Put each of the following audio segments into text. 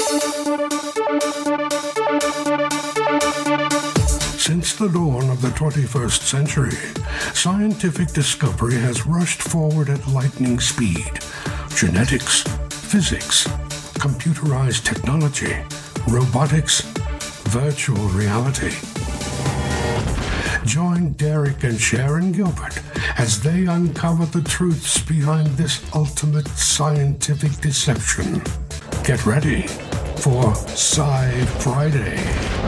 Since the dawn of the 21st century, scientific discovery has rushed forward at lightning speed. Genetics, physics, computerized technology, robotics, virtual reality. Join Derek and Sharon Gilbert as they uncover the truths behind this ultimate scientific deception. Get ready for Sci Friday.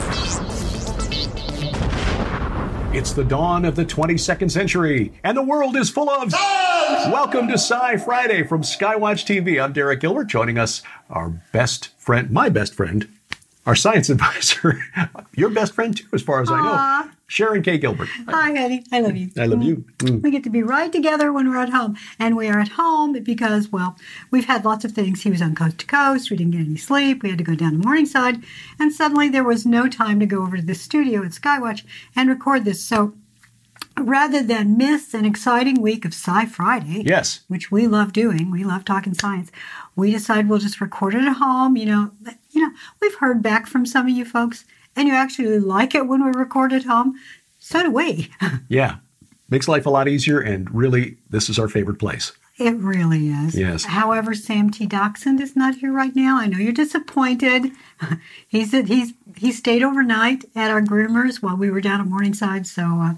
It's the dawn of the 22nd century, and the world is full of science! Welcome to Sci Friday from Skywatch TV. I'm Derek Gilbert. Joining us, our best friend, my best friend, our science advisor, your best friend too, as far as I know, Sharon K. Gilbert. Hi, honey. I love you. I love you. We get to be right together when we're at home. And we are at home because, well, we've had lots of things. He was on Coast to Coast. We didn't get any sleep. We had to go down to Morningside. And suddenly there was no time to go over to the studio at Skywatch and record this. So rather than miss an exciting week of Sci Friday, yes, which we love doing, we love talking science, we decided we'll just record it at home. You know, we've heard back from some of you folks, and you actually like it when we record at home. So do we. Yeah. Makes life a lot easier, and really, this is our favorite place. It really is. Yes. However, Sam T. Dachshund is not here right now. I know you're disappointed. He stayed overnight at our groomers while we were down at Morningside, so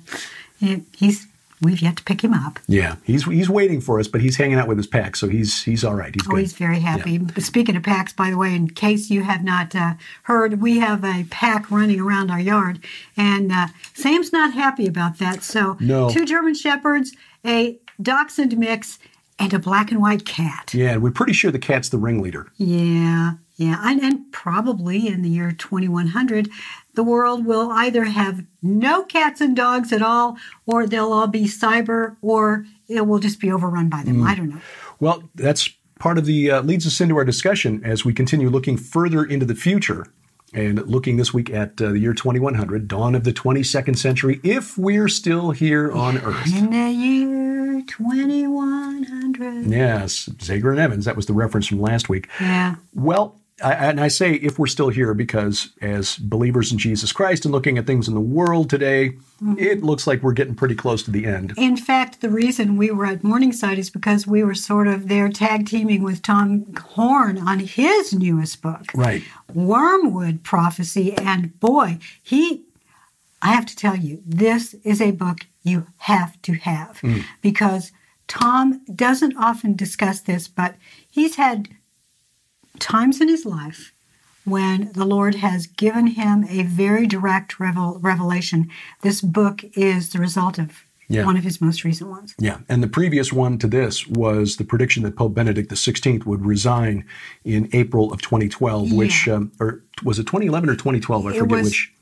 we've yet to pick him up. Yeah, he's waiting for us, but he's hanging out with his pack, so he's all right. He's good. He's very happy. Yeah. Speaking of packs, by the way, in case you have not heard, we have a pack running around our yard, and Sam's not happy about that. So no. 2 German Shepherds, a Dachshund mix, and a black and white cat. Yeah, and we're pretty sure the cat's the ringleader. Yeah. And probably in the year 2100, the world will either have no cats and dogs at all, or they'll all be cyber, or it will just be overrun by them. I don't know. Well, that's part of the leads us into our discussion as we continue looking further into the future and looking this week at the year 2100, dawn of the 22nd century, if we're still here on Earth. In the year 2100. Yes, Zager and Evans. That was the reference from last week. Yeah. Well, I say if we're still here because as believers in Jesus Christ and looking at things in the world today, it looks like we're getting pretty close to the end. In fact, the reason we were at Morningside is because we were sort of there tag teaming with Tom Horn on his newest book. Right. Wormwood Prophecy. And boy, I have to tell you, this is a book you have to have because Tom doesn't often discuss this, but he's had times in his life when the Lord has given him a very direct revelation. This book is the result of one of his most recent ones. Yeah, and the previous one to this was the prediction that Pope Benedict XVI would resign in April of 2012, which, or was it 2011 or 2012? I forget which.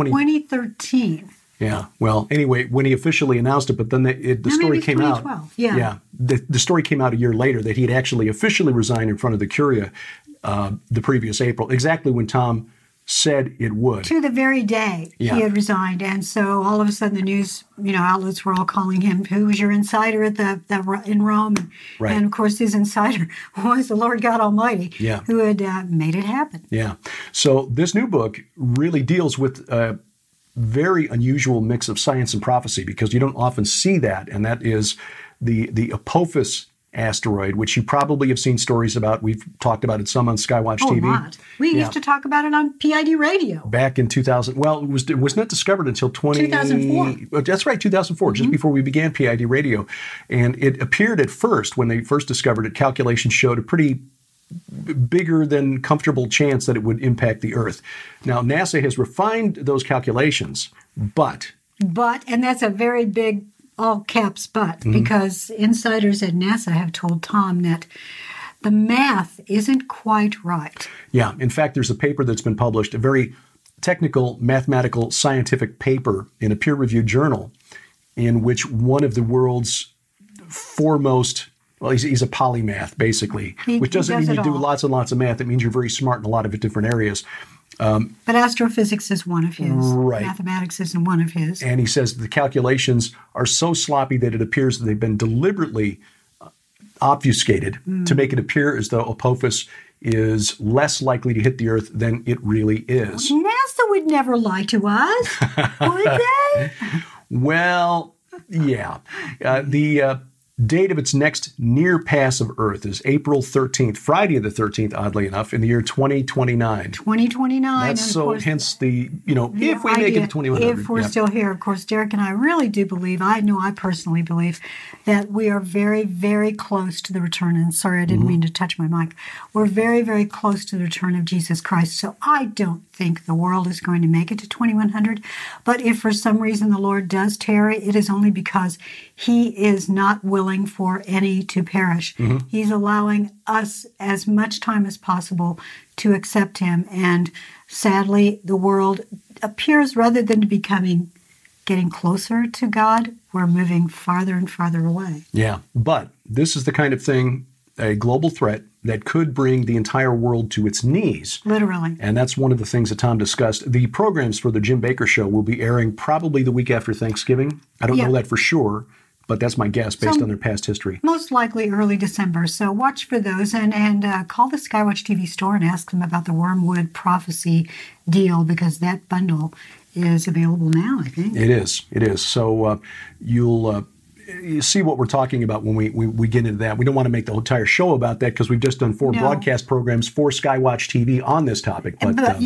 2013. Yeah. Well, anyway, when he officially announced it, but then the story came out. Yeah. The story came out a year later that he had actually officially resigned in front of the Curia the previous April, exactly when Tom said it would. To the very day he had resigned. And so all of a sudden the news, outlets were all calling him, who was your insider at in Rome? Right. And of course his insider was the Lord God Almighty, who had made it happen. Yeah. So this new book really deals with a very unusual mix of science and prophecy, because you don't often see that, and that is the Apophis asteroid, which you probably have seen stories about. We've talked about it some on Skywatch TV. A lot. We used to talk about it on PID radio. Back in 2000. Well, it was not discovered until 2004. That's right, 2004, just before we began PID radio. And it appeared at first, when they first discovered it, calculations showed a pretty bigger than comfortable chance that it would impact the Earth. Now, NASA has refined those calculations, but, and that's a very big all caps but, because insiders at NASA have told Tom that the math isn't quite right. Yeah. In fact, there's a paper that's been published, a very technical, mathematical, scientific paper in a peer-reviewed journal, in which one of the world's foremost, well, he's a polymath, basically, which doesn't mean you do lots and lots of math. It means you're very smart in a lot of different areas. But astrophysics is one of his. Right. Mathematics isn't one of his. And he says the calculations are so sloppy that it appears that they've been deliberately obfuscated to make it appear as though Apophis is less likely to hit the Earth than it really is. NASA would never lie to us, would they? Well, yeah. The date of its next near pass of Earth is April 13th, Friday the 13th, oddly enough, in the year 2029. 2029. That's so, hence the, if we make it to 2100. If we're still here, of course, Derek and I really do believe, I personally believe, that we are very, very close to the return. And sorry, I didn't mean to touch my mic. We're very, very close to the return of Jesus Christ. So I don't think the world is going to make it to 2100. But if for some reason the Lord does tarry, it is only because he is not willing for any to perish. He's allowing us as much time as possible to accept him. And sadly, the world appears, rather than getting closer to God, we're moving farther and farther away. Yeah, but this is the kind of thing, a global threat, that could bring the entire world to its knees. Literally. And that's one of the things that Tom discussed. The programs for the Jim Bakker Show will be airing probably the week after Thanksgiving. I don't know that for sure, but that's my guess based on their past history. Most likely early December. So watch for those and call the Skywatch TV store and ask them about the Wormwood Prophecy deal, because that bundle is available now, I think. It is. So you'll see what we're talking about when we get into that. We don't want to make the entire show about that because we've just done 4 broadcast programs for Skywatch TV on this topic.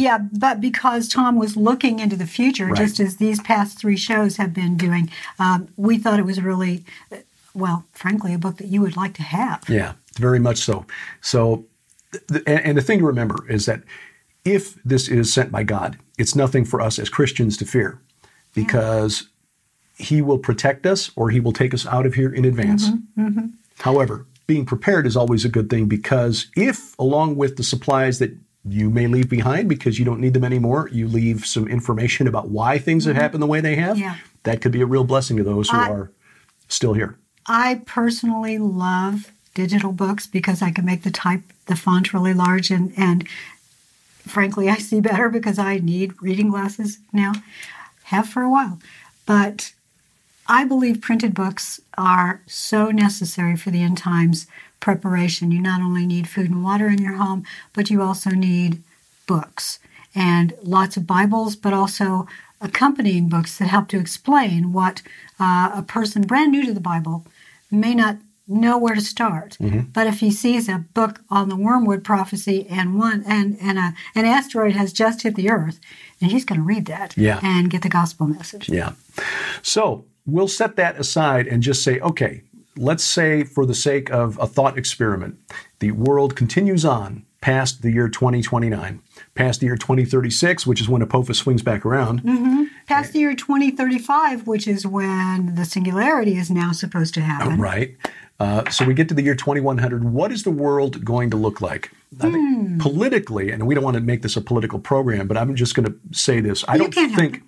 But because Tom was looking into the future, just as these past 3 shows have been doing, we thought it was really, frankly, a book that you would like to have. Yeah, very much so. So, and the thing to remember is that if this is sent by God, it's nothing for us as Christians to fear, because he will protect us or he will take us out of here in advance. However, being prepared is always a good thing, because if, along with the supplies that you may leave behind because you don't need them anymore, you leave some information about why things have happened the way they have, that could be a real blessing to those who are still here. I personally love digital books because I can make the font really large, and frankly, I see better because I need reading glasses now. Have for a while. But I believe printed books are so necessary for the end times preparation. You not only need food and water in your home, but you also need books and lots of Bibles, but also accompanying books that help to explain what a person brand new to the Bible may not know where to start. But if he sees a book on the Wormwood Prophecy and an asteroid has just hit the Earth, then he's going to read that and get the gospel message. Yeah. So we'll set that aside and just say, okay, let's say for the sake of a thought experiment, the world continues on past the year 2029, past the year 2036, which is when Apophis swings back around. Past the year 2035, which is when the singularity is now supposed to happen. Right. So we get to the year 2100. What is the world going to look like? I think politically, and we don't want to make this a political program, but I'm just going to say this. I don't think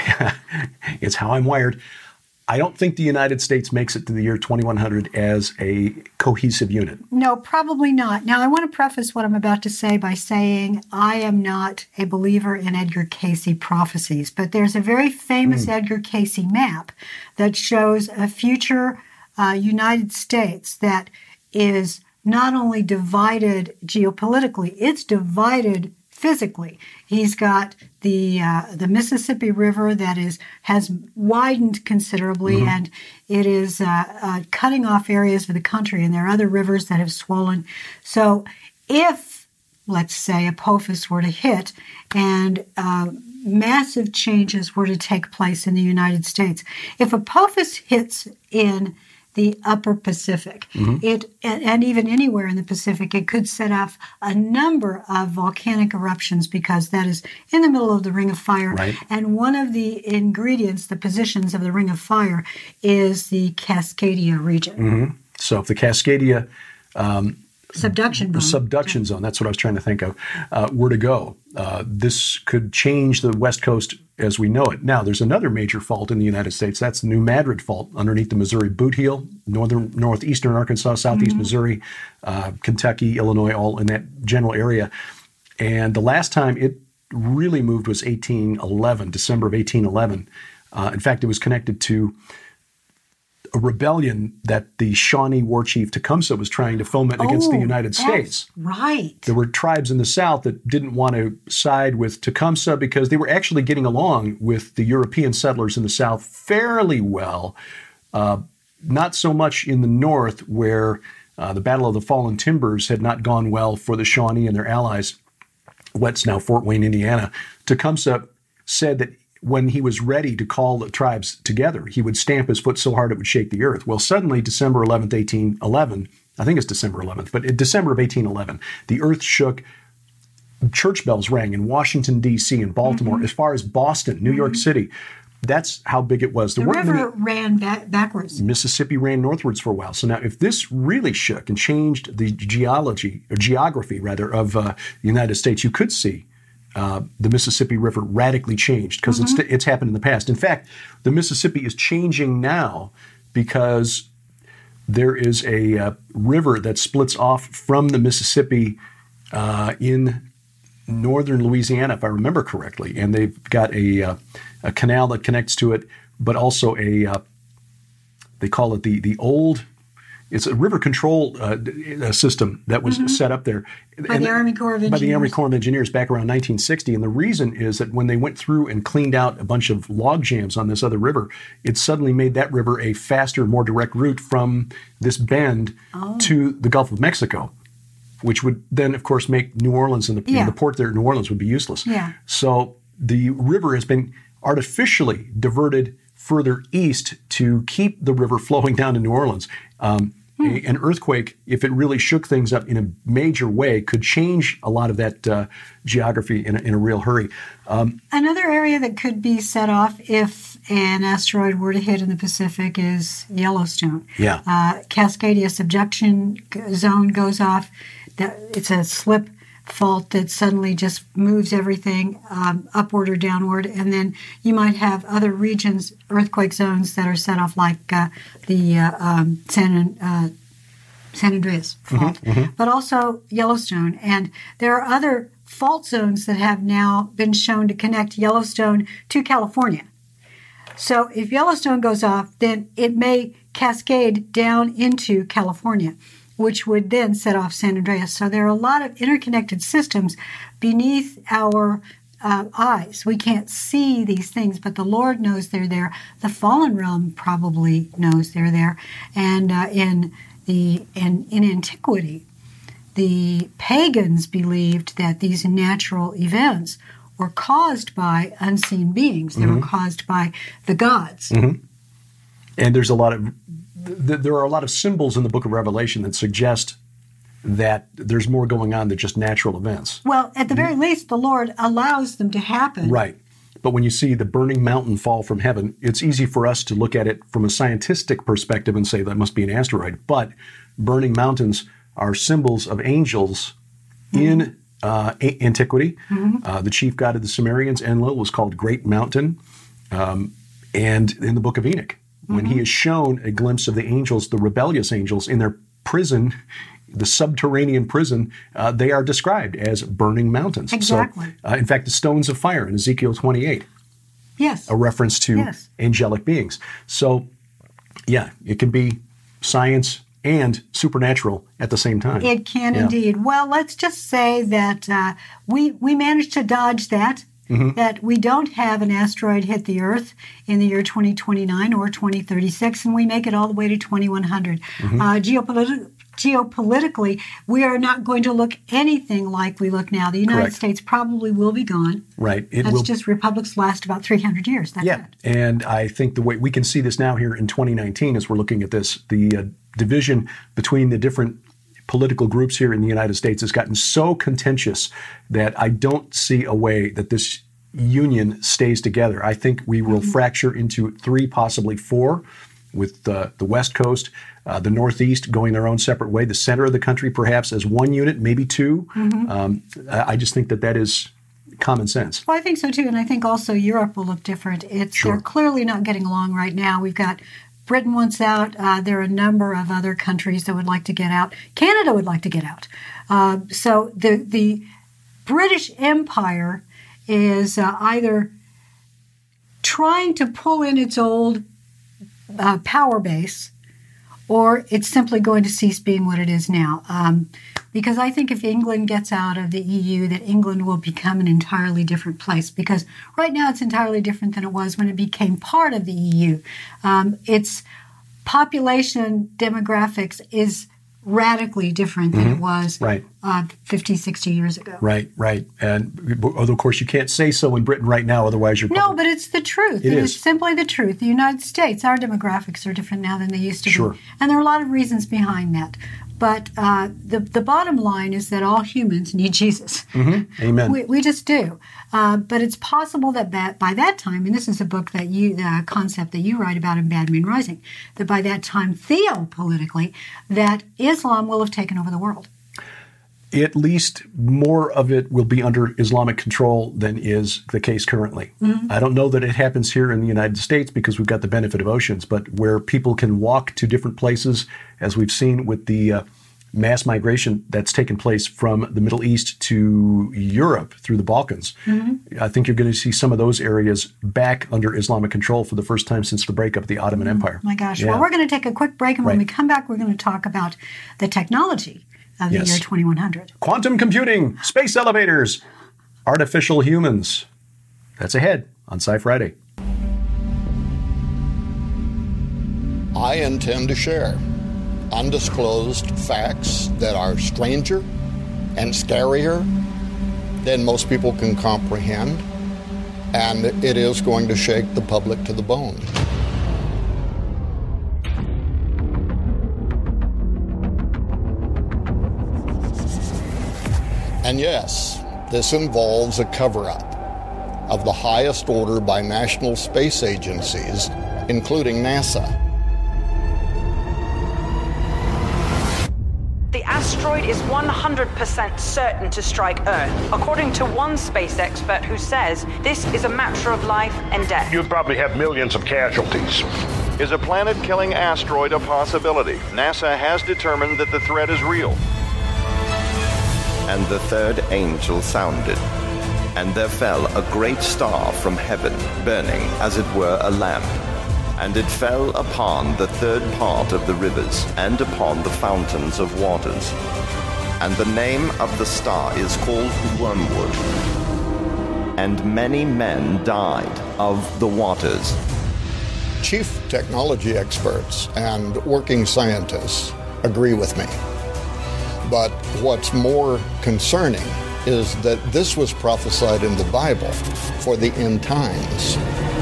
it's how I'm wired. I don't think the United States makes it to the year 2100 as a cohesive unit. No, probably not. Now, I want to preface what I'm about to say by saying I am not a believer in Edgar Cayce prophecies, but there's a very famous Edgar Cayce map that shows a future United States that is not only divided geopolitically, it's divided physically. He's got the Mississippi River that has widened considerably, and it is cutting off areas of the country, and there are other rivers that have swollen. So if, let's say, Apophis were to hit and massive changes were to take place in the United States, if Apophis hits in the upper Pacific, and even anywhere in the Pacific, it could set off a number of volcanic eruptions, because that is in the middle of the Ring of Fire. Right. And one of the ingredients, the positions of the Ring of Fire, is the Cascadia region. So if the Cascadia subduction zone, that's what I was trying to think of, were to go, this could change the West Coast as we know it. Now, there's another major fault in the United States. That's the New Madrid Fault underneath the Missouri Boot Heel, northeastern Arkansas, southeast Missouri, Kentucky, Illinois, all in that general area. And the last time it really moved was 1811, December of 1811. In fact, it was connected to a rebellion that the Shawnee war chief Tecumseh was trying to foment against the United States. Right. There were tribes in the South that didn't want to side with Tecumseh because they were actually getting along with the European settlers in the South fairly well. Not so much in the North, where the Battle of the Fallen Timbers had not gone well for the Shawnee and their allies. What's now Fort Wayne, Indiana. Tecumseh said that when he was ready to call the tribes together, he would stamp his foot so hard it would shake the earth. Well, suddenly, December 11th, 1811, I think it's December 11th, but in December of 1811, the earth shook. Church bells rang in Washington, D.C., and Baltimore, as far as Boston, New York City. That's how big it was. The river ran backwards. Mississippi ran northwards for a while. So now if this really shook and changed the geography of the United States, you could see the Mississippi River radically changed because it's happened in the past. In fact, the Mississippi is changing now because there is a river that splits off from the Mississippi in northern Louisiana, if I remember correctly, and they've got a canal that connects to it, but also they call it the old. It's a river control system that was set up there by the Army Corps of Engineers. By the Army Corps of Engineers back around 1960. And the reason is that when they went through and cleaned out a bunch of log jams on this other river, it suddenly made that river a faster, more direct route from this bend to the Gulf of Mexico, which would then, of course, make New Orleans and the port there in New Orleans would be useless. Yeah. So the river has been artificially diverted further east to keep the river flowing down to New Orleans. An earthquake, if it really shook things up in a major way, could change a lot of that geography in a real hurry. Another area that could be set off if an asteroid were to hit in the Pacific is Yellowstone. Yeah. Cascadia subduction zone goes off. It's a slip fault that suddenly just moves everything upward or downward, and then you might have other regions, earthquake zones that are set off, like the San Andreas fault, but also Yellowstone. And there are other fault zones that have now been shown to connect Yellowstone to California. So if Yellowstone goes off, then it may cascade down into California, which would then set off San Andreas. So there are a lot of interconnected systems beneath our eyes. We can't see these things, but the Lord knows they're there. The fallen realm probably knows they're there. And in antiquity, the pagans believed that these natural events were caused by unseen beings. They were caused by the gods. And there are a lot of symbols in the book of Revelation that suggest that there's more going on than just natural events. Well, at the very least, the Lord allows them to happen. Right. But when you see the burning mountain fall from heaven, it's easy for us to look at it from a scientific perspective and say that must be an asteroid. But burning mountains are symbols of angels in antiquity. The chief god of the Sumerians, Enlil, was called Great Mountain. And in the book of Enoch, when he is shown a glimpse of the angels, the rebellious angels, in their prison, the subterranean prison, they are described as burning mountains. Exactly. So, in fact, the stones of fire in Ezekiel 28. Yes. A reference to angelic beings. So, yeah, it can be science and supernatural at the same time. It can indeed. Well, let's just say that we managed to dodge that. That we don't have an asteroid hit the Earth in the year 2029 or 2036, and we make it all the way to 2100. Geopolitically, we are not going to look anything like we look now. The United States probably will be gone. Right. That's just republics last about 300 years. That's it. And I think the way we can see this now here in 2019 as we're looking at this, the division between the different political groups here in the United States has gotten so contentious that I don't see a way that this union stays together. I think we will fracture into 3, possibly 4, with the West Coast, the Northeast going their own separate way, the center of the country perhaps as one unit, maybe 2. I just think that is common sense. Well, I think so too, and I think also Europe will look different. They're clearly not getting along right now. We've got Britain wants out. There are a number of other countries that would like to get out. Canada would like to get out. So the British Empire is either trying to pull in its old power base, or it's simply going to cease being what it is now. Because I think if England gets out of the EU, that England will become an entirely different place. Because right now it's entirely different than it was when it became part of the EU. Its population demographics is radically different than it was 50, 60 years ago. Right. And of course, you can't say so in Britain right now, otherwise you're... No, but it's the truth. It is simply the truth. The United States, our demographics are different now than they used to be. And there are a lot of reasons behind that. But the bottom line is that all humans need Jesus. Mm-hmm. Amen. We just do. But it's possible that by that time, and this is a book that the concept that you write about in Bad Moon Rising, that by that time, theopolitically, that Islam will have taken over the world. At least more of it will be under Islamic control than is the case currently. Mm-hmm. I don't know that it happens here in the United States because we've got the benefit of oceans, but where people can walk to different places, as we've seen with the mass migration that's taken place from the Middle East to Europe through the Balkans, I think you're going to see some of those areas back under Islamic control for the first time since the breakup of the Ottoman Empire. My gosh. Yeah. Well, we're going to take a quick break, and when we come back, we're going to talk about the technology of the year 2100. Quantum computing, space elevators, artificial humans. That's ahead on Sci Friday. I intend to share undisclosed facts that are stranger and scarier than most people can comprehend, and it is going to shake the public to the bone. And yes, this involves a cover-up of the highest order by national space agencies, including NASA. The asteroid is 100% certain to strike Earth, according to one space expert who says this is a matter of life and death. You'd probably have millions of casualties. Is a planet-killing asteroid a possibility? NASA has determined that the threat is real. And the third angel sounded, and there fell a great star from heaven, burning as it were a lamp. And it fell upon the third part of the rivers, and upon the fountains of waters. And the name of the star is called Wormwood. And many men died of the waters. Chief technology experts and working scientists agree with me. But what's more concerning is that this was prophesied in the Bible for the end times.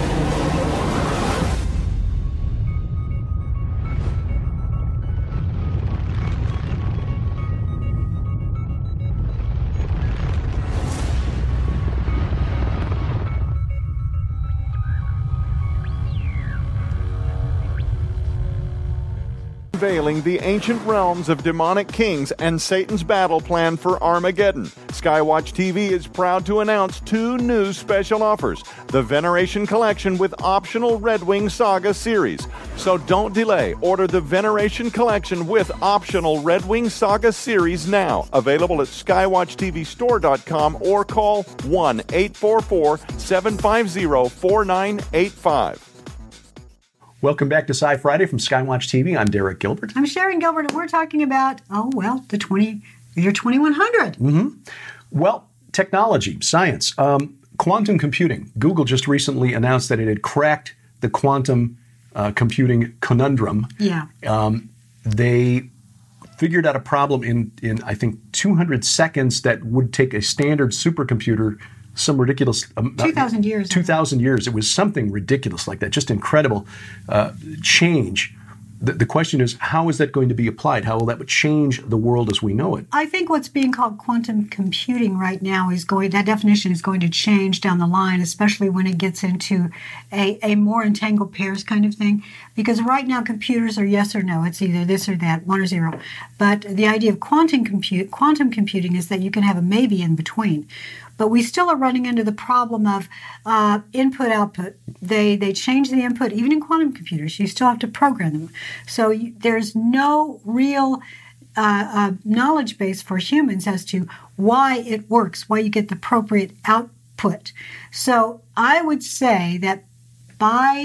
Unveiling the ancient realms of demonic kings and Satan's battle plan for Armageddon. Skywatch TV is proud to announce 2 new special offers. The Veneration Collection with optional Red Wing Saga series. So don't delay. Order the Veneration Collection with optional Red Wing Saga series now. Available at skywatchtvstore.com or call 1-844-750-4985. Welcome back to Sci Friday from Skywatch TV. I'm Derek Gilbert. I'm Sharon Gilbert, and we're talking about, the year 2100. Mm-hmm. Well, technology, science, quantum computing. Google just recently announced that it had cracked the quantum computing conundrum. Yeah. They figured out a problem in I think 200 seconds that would take a standard supercomputer some ridiculous... 2,000 years. 2,000 years. It was something ridiculous like that, just incredible change. The question is, how is that going to be applied? How will that change the world as we know it? I think what's being called quantum computing right now that definition is going to change down the line, especially when it gets into a more entangled pairs kind of thing. Because right now computers are yes or no. It's either this or that, 1 or 0. But the idea of quantum computing is that you can have a maybe in between. But we still are running into the problem of input-output. They change the input, even in quantum computers. You still have to program them. So there's no real knowledge base for humans as to why it works, why you get the appropriate output. So I would say that by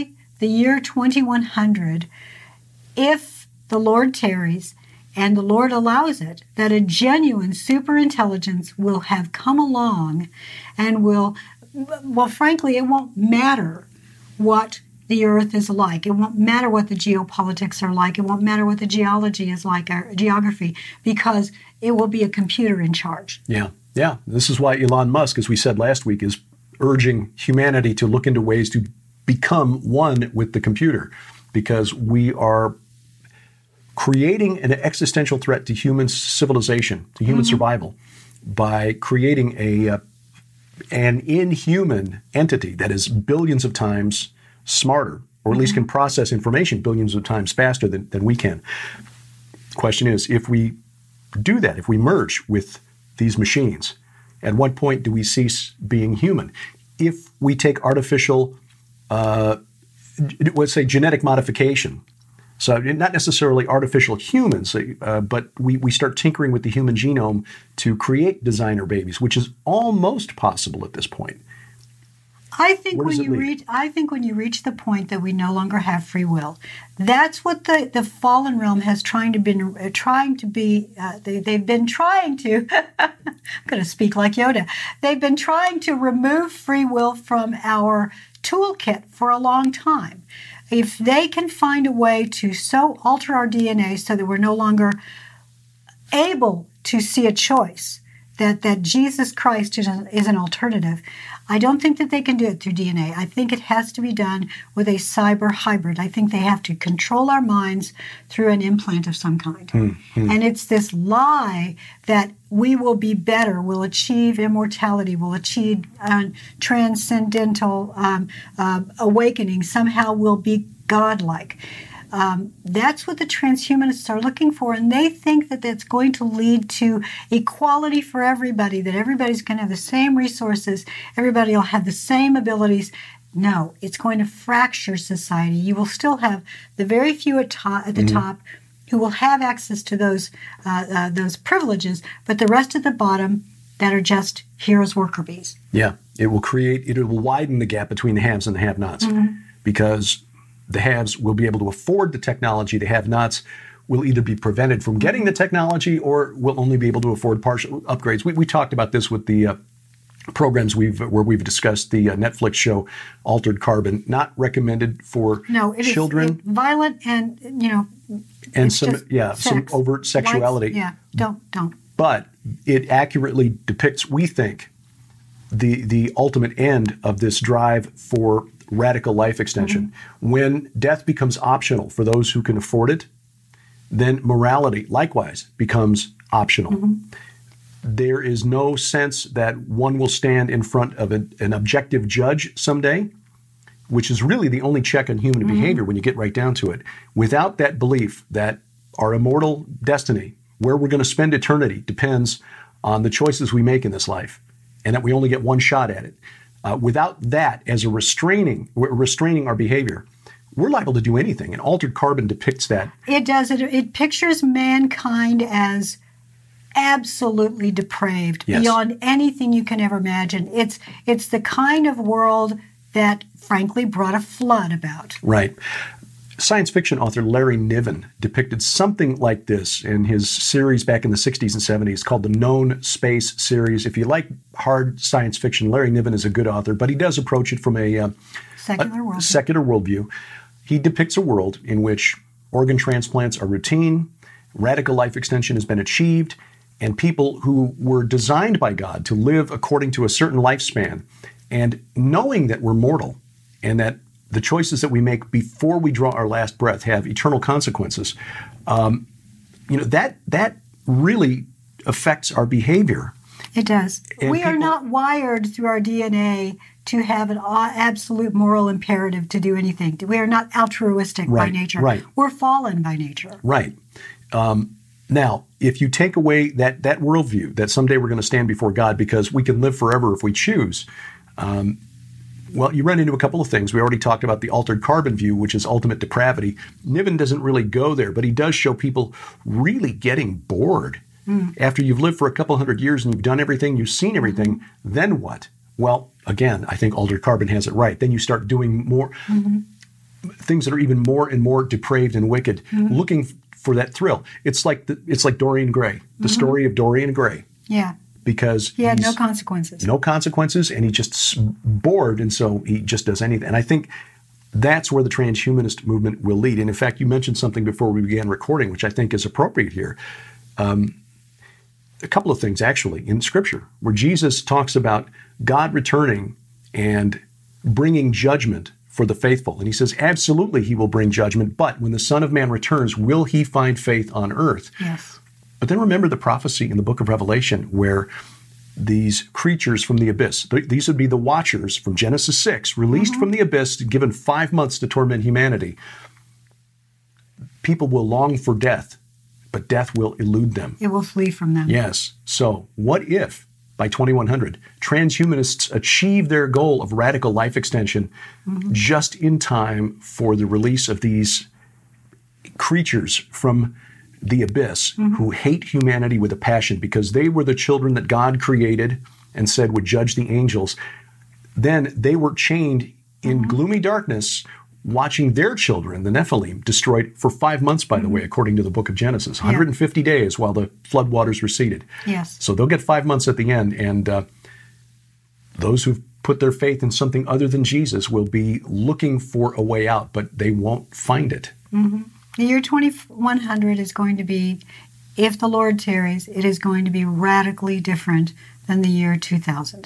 the year 2100, if the Lord tarries and the Lord allows it, that a genuine superintelligence will have come along and will, well, frankly, it won't matter what the earth is like. It won't matter what the geopolitics are like. It won't matter what the geology is like, or geography, because it will be a computer in charge. Yeah. This is why Elon Musk, as we said last week, is urging humanity to look into ways to become one with the computer, because we are creating an existential threat to human civilization, to human survival, by creating an inhuman entity that is billions of times smarter, or at least can process information billions of times faster than we can. The question is, if we do that, if we merge with these machines, at what point do we cease being human? If we take artificial, let's say genetic modification, so not necessarily artificial humans, but we start tinkering with the human genome to create designer babies, which is almost possible at this point. I think when you reach the point that we no longer have free will, that's what the fallen realm has trying to be. They've been trying to. I'm going to speak like Yoda. They've been trying to remove free will from our toolkit for a long time. If they can find a way to so alter our DNA so that we're no longer able to see a choice, that Jesus Christ is an alternative, I don't think that they can do it through DNA. I think it has to be done with a cyber hybrid. I think they have to control our minds through an implant of some kind. And it's this lie that we will be better, we'll achieve immortality, we'll achieve transcendental awakening, somehow we'll be godlike. That's what the transhumanists are looking for, and they think that that's going to lead to equality for everybody, that everybody's going to have the same resources, everybody will have the same abilities. No, it's going to fracture society. You will still have the very few at the top who will have access to those privileges, but the rest at the bottom that are just here as worker bees. Yeah, it will widen the gap between the haves and the have-nots, because the haves will be able to afford the technology. The have-nots will either be prevented from getting the technology or will only be able to afford partial upgrades. We talked about this with the programs where we've discussed the Netflix show Altered Carbon, not recommended for children. It's violent and, and some overt sexuality. Don't. But it accurately depicts, we think, the ultimate end of this drive for radical life extension. When death becomes optional for those who can afford it, then morality likewise becomes optional. There is no sense that one will stand in front of an objective judge someday, which is really the only check on human behavior when you get right down to it. Without that belief that our immortal destiny, where we're going to spend eternity, depends on the choices we make in this life, and that we only get one shot at it. Without that as a restraining our behavior, we're liable to do anything. And Altered Carbon depicts that. It does. It pictures mankind as absolutely depraved, beyond anything you can ever imagine. It's the kind of world that, frankly, brought a flood about. Right. Science fiction author Larry Niven depicted something like this in his series back in the 60s and 70s called the Known Space series. If you like hard science fiction, Larry Niven is a good author, but he does approach it from a secular worldview. He depicts a world in which organ transplants are routine, radical life extension has been achieved, and people who were designed by God to live according to a certain lifespan, and knowing that we're mortal and that the choices that we make before we draw our last breath have eternal consequences, that really affects our behavior. It does. And we are not wired through our DNA to have an absolute moral imperative to do anything. We are not altruistic by nature. Right. We're fallen by nature. Right. Now, if you take away that worldview, that someday we're going to stand before God because we can live forever if we choose, well, you run into a couple of things. We already talked about the Altered Carbon view, which is ultimate depravity. Niven doesn't really go there, but he does show people really getting bored. After you've lived for a couple hundred years and you've done everything, you've seen everything, then what? Well, again, I think Altered Carbon has it right. Then you start doing more. things that are even more and more depraved and wicked, looking for that thrill. It's like Dorian Gray, the story of Dorian Gray. Yeah. Because he had no consequences. No consequences, and he's just bored, and so he just does anything. And I think that's where the transhumanist movement will lead. And in fact, you mentioned something before we began recording, which I think is appropriate here. A couple of things, actually, in Scripture, where Jesus talks about God returning and bringing judgment for the faithful. And he says, absolutely, he will bring judgment, but when the Son of Man returns, will he find faith on earth? Yes. But then remember the prophecy in the book of Revelation where these creatures from the abyss, these would be the Watchers from Genesis 6, released from the abyss, given 5 months to torment humanity. People will long for death, but death will elude them. It will flee from them. Yes. So what if, by 2100, transhumanists achieve their goal of radical life extension just in time for the release of these creatures from the abyss who hate humanity with a passion because they were the children that God created and said would judge the angels. Then they were chained in gloomy darkness, watching their children, the Nephilim, destroyed for 5 months, by the way, according to the book of Genesis, 150 days while the floodwaters receded. Yes. So they'll get 5 months at the end, and those who've put their faith in something other than Jesus will be looking for a way out, but they won't find it. The year 2100 is going to be, if the Lord tarries, it is going to be radically different than the year 2000.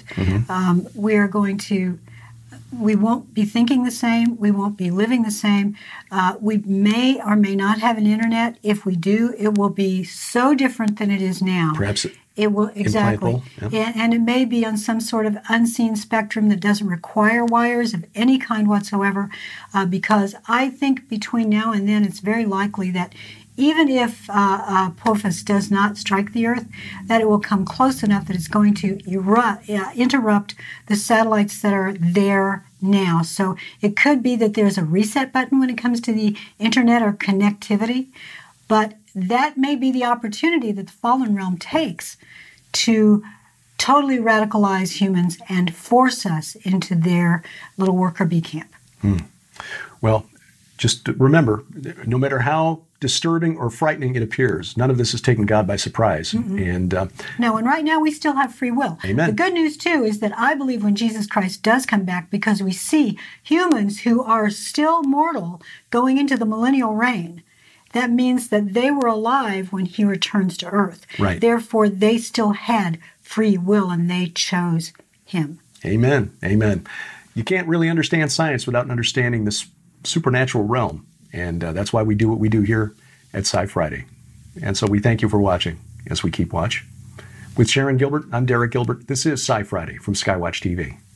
We won't be thinking the same. We won't be living the same. We may or may not have an internet. If we do, it will be so different than it is now. Perhaps it will, exactly. And it may be on some sort of unseen spectrum that doesn't require wires of any kind whatsoever, because I think between now and then it's very likely that even if Apophis does not strike the Earth, that it will come close enough that it's going to interrupt the satellites that are there now. So it could be that there's a reset button when it comes to the internet or connectivity, but that may be the opportunity that the fallen realm takes to totally radicalize humans and force us into their little worker bee camp. Well, just remember, no matter how disturbing or frightening it appears, none of this has taken God by surprise. And no, and right now we still have free will. Amen. The good news, too, is that I believe when Jesus Christ does come back, because we see humans who are still mortal going into the millennial reign, that means that they were alive when he returns to earth. Right. Therefore, they still had free will, and they chose him. Amen. Amen. You can't really understand science without understanding this supernatural realm. And that's why we do what we do here at Sci Friday. And so we thank you for watching as we keep watch. With Sharon Gilbert, I'm Derek Gilbert. This is Sci Friday from Skywatch TV.